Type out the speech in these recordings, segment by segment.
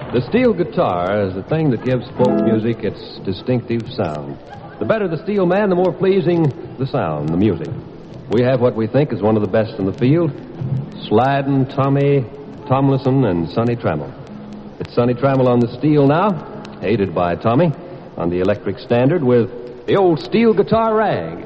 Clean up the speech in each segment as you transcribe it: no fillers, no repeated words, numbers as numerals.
The steel guitar is the thing that gives folk music its distinctive sound. The better the steel man, the more pleasing the sound, the music. We have what we think is one of the best in the field, Sladden, Tommy, Tomlinson, and Sonny Trammell. It's Sonny Trammell on the steel now, aided by Tommy on the electric standard with the old steel guitar rag.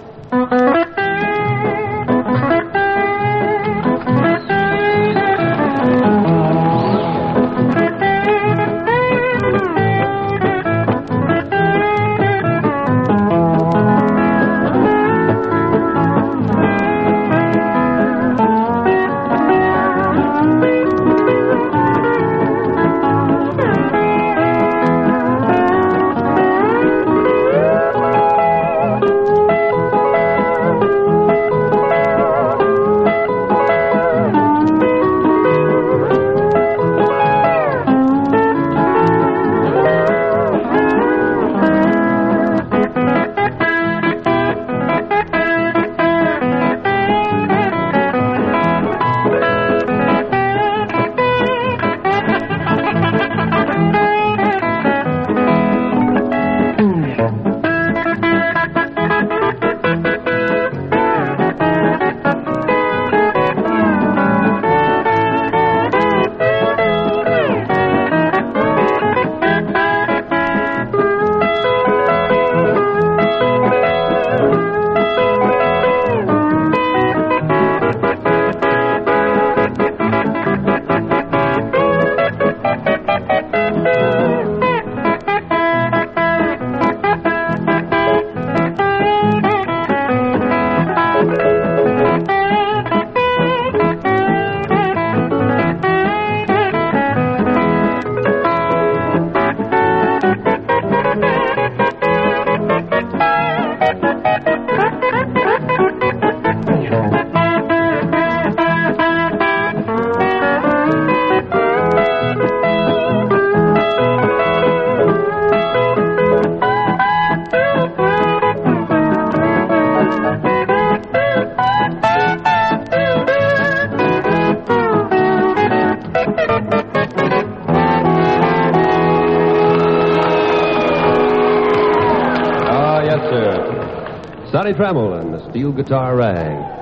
Sonny Trammell and the steel guitar rag.